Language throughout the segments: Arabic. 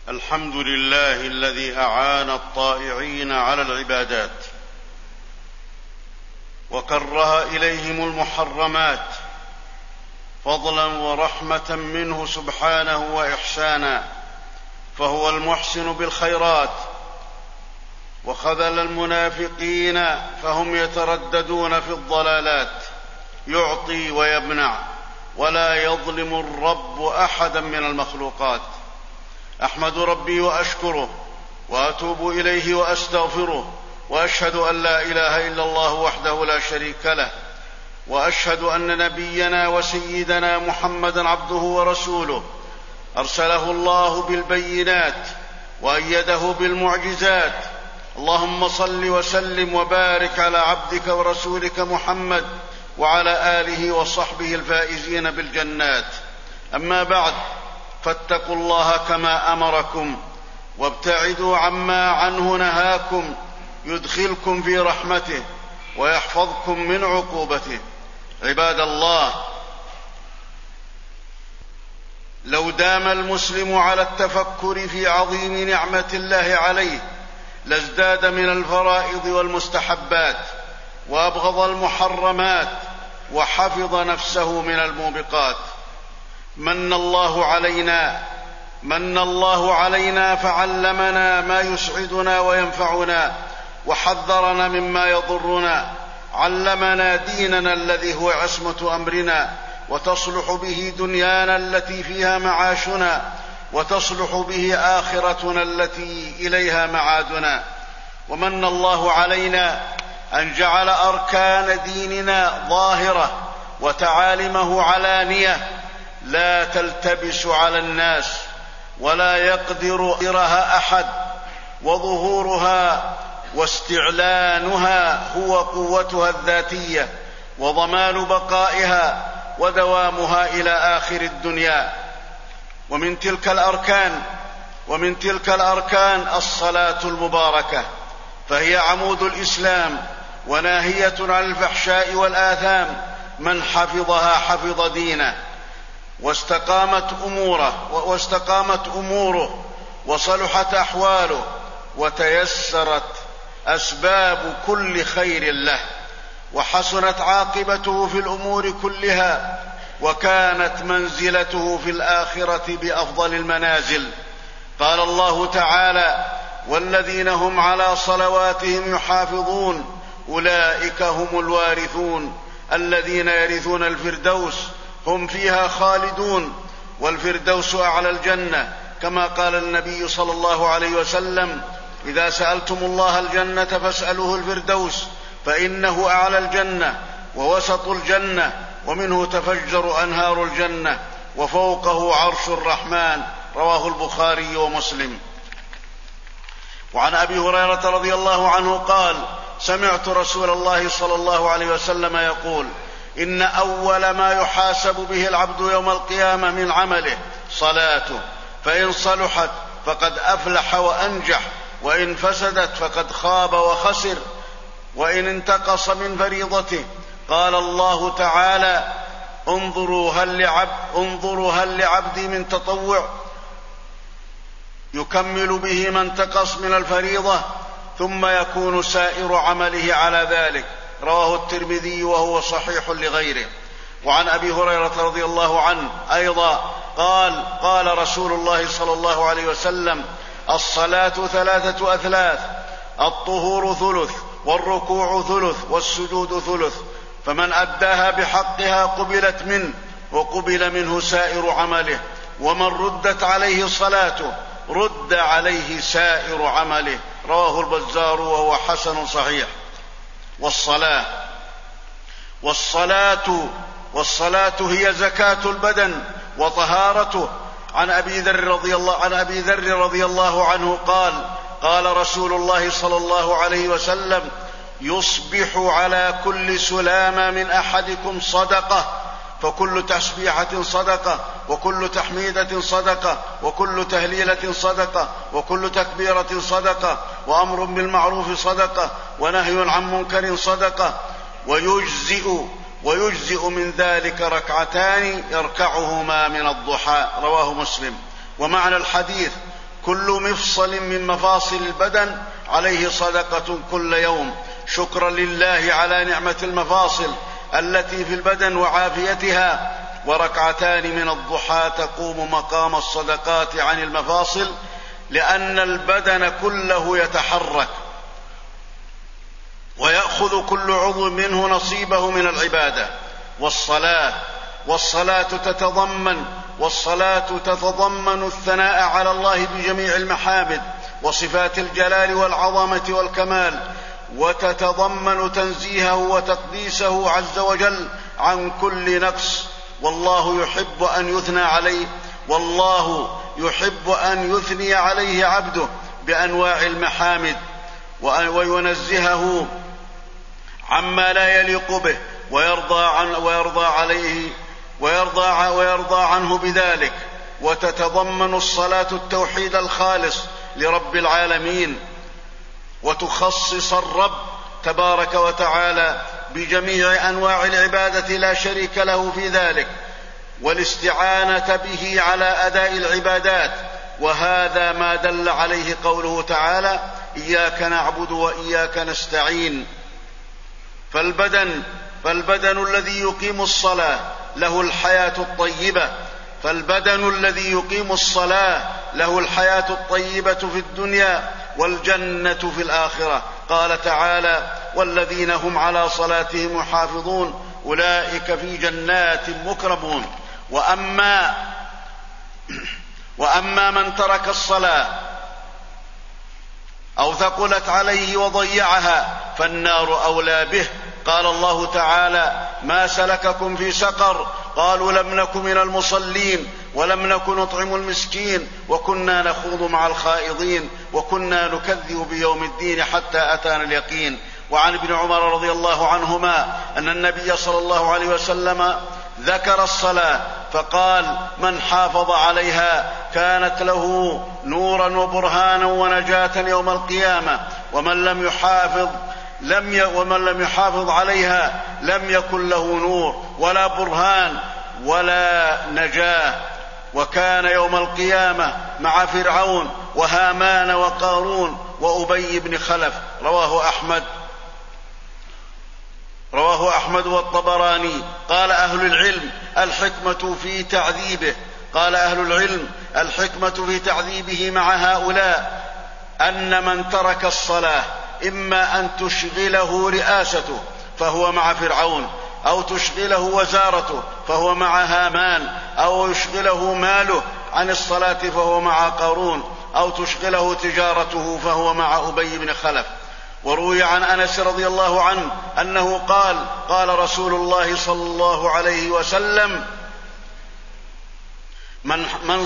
الحمد لله الذي أعان الطائعين على العبادات وكره إليهم المحرمات فضلا ورحمة منه سبحانه وإحسانا، فهو المحسن بالخيرات، وخذل المنافقين فهم يترددون في الضلالات، يعطي ويمنع ولا يظلم الرب أحدا من المخلوقات. أحمد ربي وأشكره وأتوب إليه وأستغفره، وأشهد أن لا إله إلا الله وحده لا شريك له، وأشهد أن نبينا وسيدنا محمدًا عبده ورسوله، أرسله الله بالبينات وأيده بالمعجزات. اللهم صل وسلم وبارك على عبدك ورسولك محمد وعلى آله وصحبه الفائزين بالجنات. أما بعد، فاتقوا الله كما أمركم وابتعدوا عما عنه نهاكم، يدخلكم في رحمته ويحفظكم من عقوبته. عباد الله، لو دام المسلم على التفكر في عظيم نعمة الله عليه لازداد من الفرائض والمستحبات وأبغض المحرمات وحفظ نفسه من الموبقات. من الله علينا فعلمنا ما يسعدنا وينفعنا وحذرنا مما يضرنا، علمنا ديننا الذي هو عصمة أمرنا وتصلح به دنيانا التي فيها معاشنا، وتصلح به آخرتنا التي إليها معادنا. ومن الله علينا أن جعل أركان ديننا ظاهرة وتعاليمه علانية لا تلتبس على الناس ولا يقدرها أحد، وظهورها واستعلانها هو قوتها الذاتية وضمان بقائها ودوامها إلى آخر الدنيا. ومن تلك الأركان الصلاة المباركة، فهي عمود الإسلام وناهية عن الفحشاء والآثام. من حفظها حفظ دينه واستقامت أموره وصلحت أحواله وتيسرت أسباب كل خير له، وحسنت عاقبته في الأمور كلها، وكانت منزلته في الآخرة بأفضل المنازل. قال الله تعالى: والذين هم على صلواتهم يحافظون أولئك هم الوارثون الذين يرثون الفردوس هم فيها خالدون، والفردوس أعلى الجنة، كما قال النبي صلى الله عليه وسلم: إذا سألتم الله الجنة فاسألوه الفردوس، فإنه أعلى الجنة ووسط الجنة ومنه تفجر أنهار الجنة وفوقه عرش الرحمن. رواه البخاري ومسلم. وعن أبي هريرة رضي الله عنه قال: سمعت رسول الله صلى الله عليه وسلم يقول: إن أول ما يحاسب به العبد يوم القيامة من عمله صلاته، فإن صلحت فقد أفلح وأنجح، وإن فسدت فقد خاب وخسر. وإن انتقص من فريضته قال الله تعالى: انظروا هل لعبدي من تطوع يكمل به ما انتقص من الفريضة، ثم يكون سائر عمله على ذلك. رواه الترمذي وهو صحيح لغيره. وعن أبي هريرة رضي الله عنه أيضا قال رسول الله صلى الله عليه وسلم: الصلاة 3 أثلاث، الطهور ثلث، والركوع ثلث، والسجود ثلث، فمن أداها بحقها قبلت منه وقبل منه سائر عمله، ومن ردت عليه صلاته رد عليه سائر عمله. رواه البزار وهو حسن صحيح. والصلاة هي زكاة البدن وطهارته. عن أبي ذر رضي الله عنه قال رسول الله صلى الله عليه وسلم: يصبح على كل سلامة من أحدكم صدقة، فكل تسبيحة صدقة، وكل تحميدة صدقة، وكل تهليلة صدقة، وكل تكبيرة صدقة، وأمر بالمعروف صدقة، ونهي عن منكر صدقة، ويجزئ من ذلك 2 ركعتان يركعهما من الضحى. رواه مسلم. ومعنى الحديث: كل مفصل من مفاصل البدن عليه صدقة كل يوم، شكرا لله على نعمة المفاصل التي في البدن وعافيتها. وركعتان من الضحى تقوم مقام الصدقات عن المفاصل، لأن البدن كله يتحرك ويأخذ كل عضو منه نصيبه من العبادة. والصلاة تتضمن الثناء على الله بجميع المحامد وصفات الجلال والعظمة والكمال، وتتضمن تنزيهه وتقديسه عز وجل عن كل نقص. والله يحب أن يثني عليه عبده بأنواع المحامد وينزهه عما لا يليق به ويرضى عنه بذلك. وتتضمن الصلاة التوحيد الخالص لرب العالمين، وتخصص الرب تبارك وتعالى بجميع أنواع العبادة لا شريك له في ذلك، والاستعانة به على أداء العبادات. وهذا ما دل عليه قوله تعالى: إياك نعبد وإياك نستعين. فالبدن الذي يقيم الصلاة له الحياة الطيبة في الدنيا والجنة في الآخرة. قال تعالى: والذين هم على صلاتهم يحافظون أولئك في جنات مكرمون. وأما من ترك الصلاة أو ثقلت عليه وضيعها فالنار أولى به. قال الله تعالى: ما سلككم في سقر؟ قالوا لم نك من المصلين ولم نك نطعم المسكين وكنا نخوض مع الخائضين وكنا نكذب بيوم الدين حتى أتانا اليقين. وعن ابن عمر رضي الله عنهما أن النبي صلى الله عليه وسلم ذكر الصلاة فقال: من حافظ عليها كانت له نورا وبرهانا ونجاة يوم القيامة، ومن لم يحافظ عليها لم يكن له نور ولا برهان ولا نجاة، وكان يوم القيامة مع فرعون وهامان وقارون وأبي بن خلف. رواه أحمد والطبراني. قال أهل العلم: الحكمة في تعذيبه مع هؤلاء أن من ترك الصلاة إما أن تشغله رئاسته فهو مع فرعون، أو تشغله وزارته فهو مع هامان، أو يشغله ماله عن الصلاة فهو مع قارون، أو تشغله تجارته فهو مع أبي بن خلف. وروي عن أنس رضي الله عنه أنه قال: قال رسول الله صلى الله عليه وسلم: من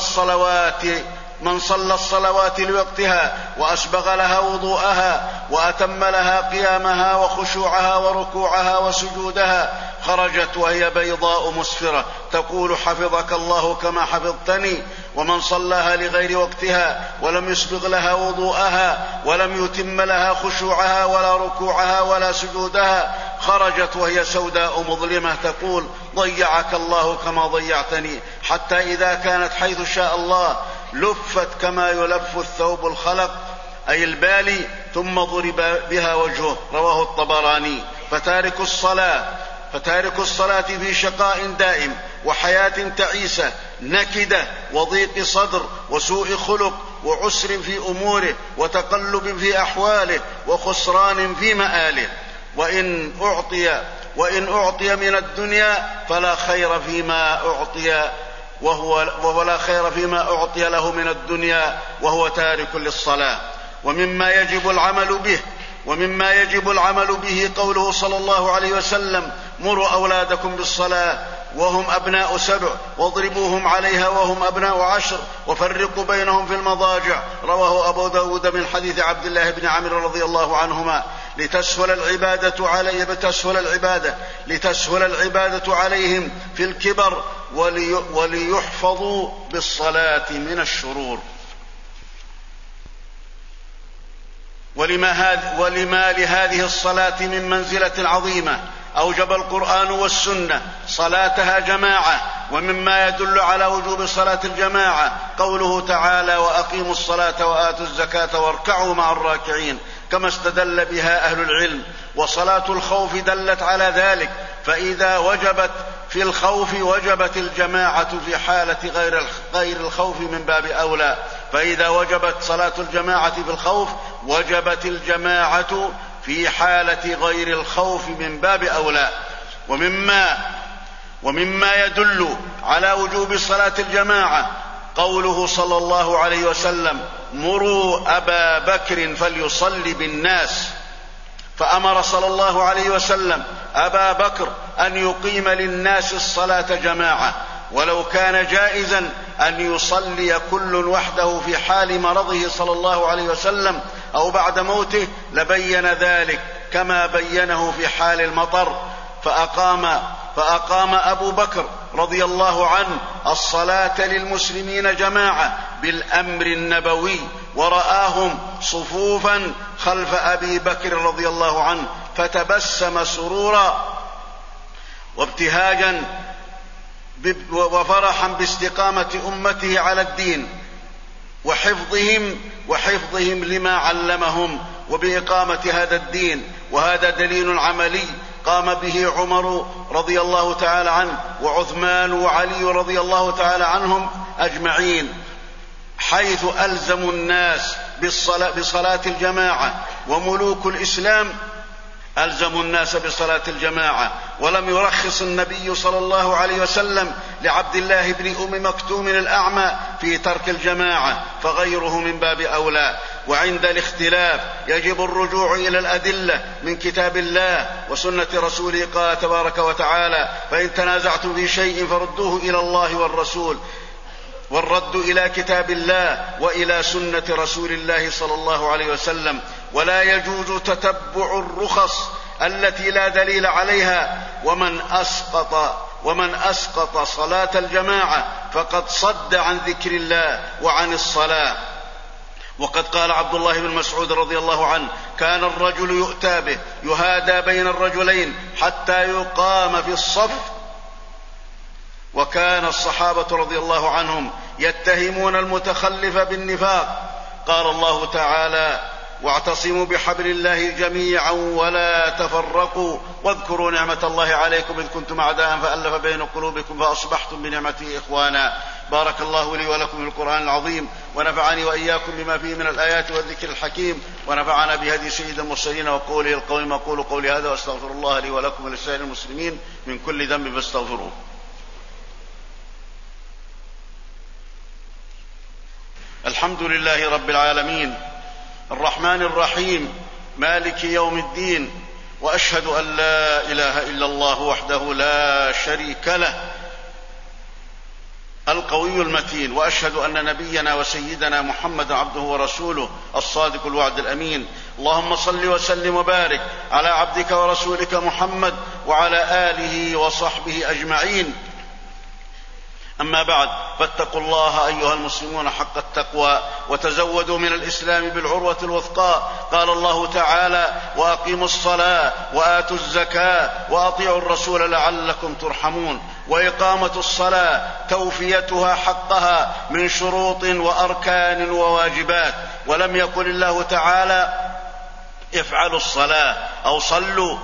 صلى الصلوات لوقتها وأسبغ لها وضوءها وأتم لها قيامها وخشوعها وركوعها وسجودها خرجت وهي بيضاء مسفرة تقول: حفظك الله كما حفظتني. ومن صلاها لغير وقتها ولم يسبغ لها وضوءها ولم يتم لها خشوعها ولا ركوعها ولا سجودها خرجت وهي سوداء مظلمة تقول: ضيعك الله كما ضيعتني. حتى إذا كانت حيث شاء الله لفت كما يلف الثوب الخلق أي البالي ثم ضرب بها وجهه. رواه الطبراني. فتارك الصلاة في شقاء دائم وحياة تعيسة نكدة وضيق صدر وسوء خلق وعسر في أموره وتقلب في أحواله وخسران في مآله. وإن أعطي من الدنيا فلا خير فيما أعطي له من الدنيا وهو تارك للصلاة. ومما يجب العمل به قوله صلى الله عليه وسلم: مروا أولادكم بالصلاة وهم أبناء 7 واضربوهم عليها وهم أبناء 10 وفرقوا بينهم في المضاجع. رواه أبو داود من حديث عبد الله بن عمرو رضي الله عنهما. لتسهل العبادة عليهم في الكبر وليحفظوا بالصلاة من الشرور. ولما لهذه الصلاة من منزلة عظيمة أوجب القرآن والسنة صلاتها جماعة. ومما يدل على وجوب صلاة الجماعة قوله تعالى: وأقيموا الصلاة وآتوا الزكاة واركعوا مع الراكعين، كما استدل بها أهل العلم. وصلاة الخوف دلت على ذلك، فإذا وجبت في الخوف وجبت الجماعة في حالة غير الخوف من باب أولى. فإذا وجبت صلاة الجماعة في الخوف وجبت الجماعة في حالة غير الخوف من باب أولى. ومما يدل على وجوب صلاة الجماعة قوله صلى الله عليه وسلم: مروا أبا بكر فليصلي بالناس. فأمر صلى الله عليه وسلم أبا بكر أن يقيم للناس الصلاة جماعة، ولو كان جائزا أن يصلي كل وحده في حال مرضه صلى الله عليه وسلم أو بعد موته لبين ذلك كما بينه في حال المطر. فأقام أبو بكر رضي الله عنه الصلاة للمسلمين جماعة بالأمر النبوي، ورآهم صفوفا خلف أبي بكر رضي الله عنه، فتبسم سرورا وابتهاجا وفرحا باستقامة أمته على الدين وحفظهم لما علمهم وبإقامة هذا الدين. وهذا دليل عملي قام به عمر رضي الله تعالى عنه وعثمان وعلي رضي الله تعالى عنهم أجمعين، حيث ألزموا الناس بصلاة الجماعة. وملوك الإسلام ألزموا الناس بصلاة الجماعة، ولم يرخص النبي صلى الله عليه وسلم لعبد الله بن أم مكتوم الأعمى في ترك الجماعة، فغيره من باب أولى. وعند الاختلاف يجب الرجوع إلى الأدلة من كتاب الله وسنة رسوله، قال تبارك وتعالى: فإن تنازعتم في شيء فردوه إلى الله والرسول، والرد إلى كتاب الله وإلى سنة رسول الله صلى الله عليه وسلم. ولا يجوز تتبع الرخص التي لا دليل عليها. ومن أسقط صلاة الجماعة فقد صد عن ذكر الله وعن الصلاة. وقد قال عبد الله بن مسعود رضي الله عنه: كان الرجل يؤتى به يهادى بين الرجلين حتى يقام في الصف. وكان الصحابة رضي الله عنهم يتهمون المتخلف بالنفاق. قال الله تعالى: واعتصموا بحبل الله جميعا ولا تفرقوا واذكروا نعمة الله عليكم إذ كنتم أعداء فألف بين قلوبكم فأصبحتم بنعمته إخوانا. بارك الله لي ولكم في القرآن العظيم، ونفعني وإياكم بما فيه من الآيات والذكر الحكيم، ونفعنا بهدي سيد المرسلين وقوله القويم. أقول قولي هذا وأستغفر الله لي ولكم ولسائر المسلمين من كل ذنب فاستغفروه. الحمد لله رب العالمين الرحمن الرحيم مالك يوم الدين، وأشهد أن لا إله إلا الله وحده لا شريك له القوي المتين، وأشهد أن نبينا وسيدنا محمد عبده ورسوله الصادق الوعد الأمين. اللهم صل وسلم وبارك على عبدك ورسولك محمد وعلى آله وصحبه أجمعين. أما بعد، فاتقوا الله أيها المسلمون حق التقوى، وتزودوا من الإسلام بالعروة الوثقى. قال الله تعالى: وأقيموا الصلاة وآتوا الزكاة وأطيعوا الرسول لعلكم ترحمون. وإقامة الصلاة توفيتها حقها من شروط وأركان وواجبات، ولم يقل الله تعالى: افعلوا الصلاة أو صلوا،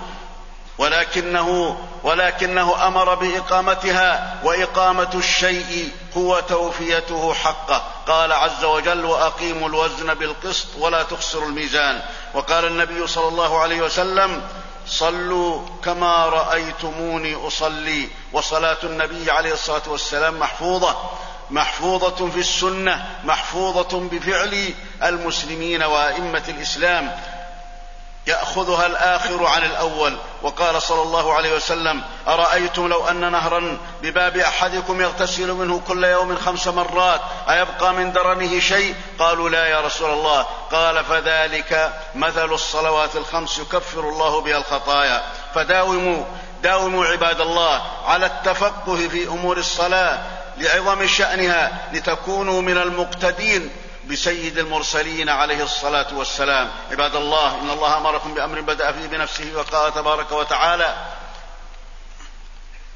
ولكنه أمر بإقامتها، وإقامة الشيء هو توفيته حقه. قال عز وجل: وأقيموا الوزن بالقسط ولا تخسروا الميزان. وقال النبي صلى الله عليه وسلم: صلوا كما رأيتموني أصلي. وصلاة النبي عليه الصلاة والسلام محفوظة في السنة، محفوظة بفعل المسلمين وأئمة الإسلام، يأخذها الآخر عن الأول. وقال صلى الله عليه وسلم: أرأيتم لو أن نهرا بباب أحدكم يغتسل منه كل يوم 5 مرات أيبقى من درنه شيء؟ قالوا: لا يا رسول الله. قال: فذلك مثل الصلوات ال5 يكفر الله بها الخطايا. فداوموا عباد الله على التفقه في أمور الصلاة لعظم شأنها، لتكونوا من المقتدين بسيد المرسلين عليه الصلاة والسلام. عباد الله، إن الله أمركم بأمر بدأ فيه بنفسه، وقال تبارك وتعالى: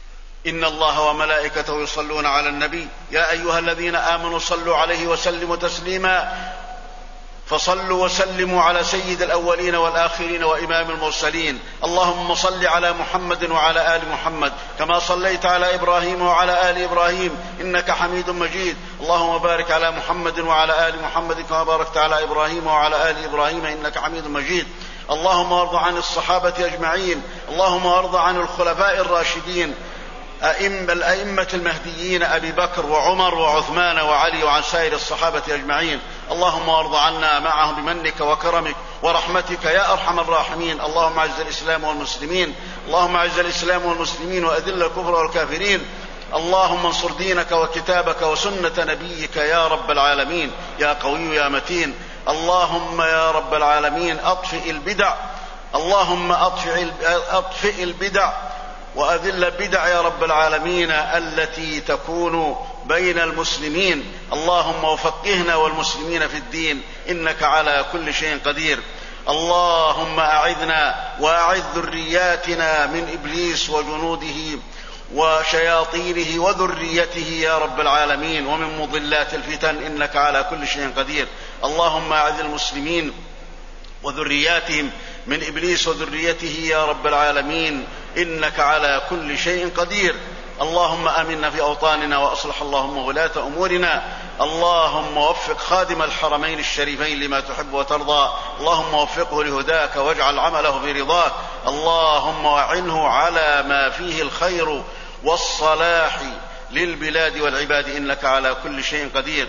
إن الله وملائكته يصلون على النبي يا أيها الذين آمنوا صلوا عليه وسلموا تسليما فصلوا وسلموا على سيد الأولين والآخرين وإمام المرسلين. اللهم صل على محمد وعلى آل محمد كما صليت على إبراهيم وعلى آل إبراهيم إنك حميد مجيد. اللهم بارك على محمد وعلى آل محمد كما باركت على إبراهيم وعلى آل إبراهيم إنك حميد مجيد. اللهم وارض عن الصحابة أجمعين. اللهم وارض عن الخلفاء الراشدين الأئمة المهديين أبي بكر وعمر وعثمان وعلي وعن سائر الصحابة أجمعين. اللهم وارض عنا معهم بمنك وكرمك ورحمتك يا أرحم الراحمين. اللهم أعز الإسلام والمسلمين. اللهم أعز الإسلام والمسلمين وأذل الكفر والكافرين. اللهم انصر دينك وكتابك وسنة نبيك يا رب العالمين يا قوي يا متين. اللهم يا رب العالمين أطفئ البدع. اللهم أطفئ البدع وأذل البدع يا رب العالمين التي تكون بين المسلمين. اللهم وفقهنا والمسلمين في الدين إنك على كل شيء قدير. اللهم أعذنا وأعذ ذرياتنا من إبليس وجنوده وشياطينه وذريته يا رب العالمين ومن مضلات الفتن إنك على كل شيء قدير. اللهم أعذ المسلمين وذرياتهم من إبليس وذريته يا رب العالمين إنك على كل شيء قدير. اللهم آمنا في أوطاننا وأصلح اللهم ولاة أمورنا. اللهم وفق خادم الحرمين الشريفين لما تحب وترضى. اللهم وفقه لهداك واجعل عمله برضاك. اللهم وعنه على ما فيه الخير والصلاح للبلاد والعباد إنك على كل شيء قدير.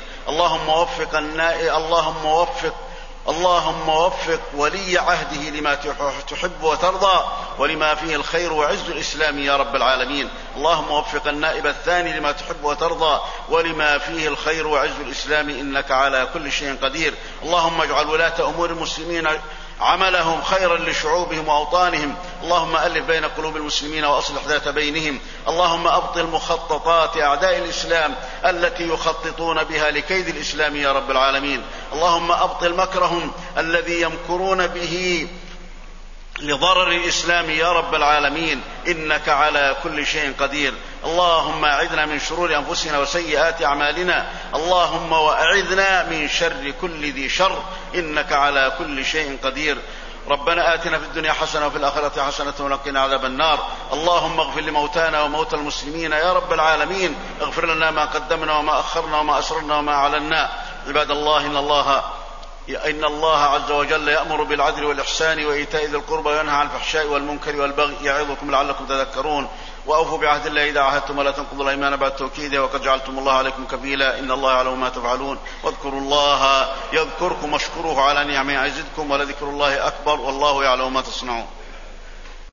اللهم وفق ولي عهده لما تحب وترضى ولما فيه الخير وعز الإسلام يا رب العالمين. اللهم وفق النائب الثاني لما تحب وترضى ولما فيه الخير وعز الإسلام إنك على كل شيء قدير. اللهم اجعل ولاة أمور المسلمين عملهم خيرا لشعوبهم وأوطانهم. اللهم ألف بين قلوب المسلمين وأصلح ذات بينهم. اللهم أبطل مخططات أعداء الإسلام التي يخططون بها لكيد الإسلام يا رب العالمين. اللهم أبطل مكرهم الذي يمكرون به لضرر الإسلام يا رب العالمين إنك على كل شيء قدير. اللهم أعذنا من شرور أنفسنا وسيئات أعمالنا. اللهم وأعذنا من شر كل ذي شر إنك على كل شيء قدير. ربنا آتنا في الدنيا حسنة وفي الآخرة حسنة وقنا عذاب النار. اللهم اغفر لموتانا وموتى المسلمين يا رب العالمين. اغفر لنا ما قدمنا وما أخرنا وما أسررنا وما أعلنا. عباد الله إن الله عز وجل يأمر بالعدل والإحسان وإيتاء ذي القربى وينهى عن الفحشاء والمنكر والبغي يعظكم لعلكم تذكرون. وأوفوا بعهد الله إذا عاهدتم ولا تنقضوا الأيمان بعد توكيده وقد جعلتم الله عليكم كفيلا إن الله يعلم ما تفعلون. واذكروا الله يذكركم واشكروه على نعمه يزدكم ولذكر الله أكبر والله يعلم ما تصنعون.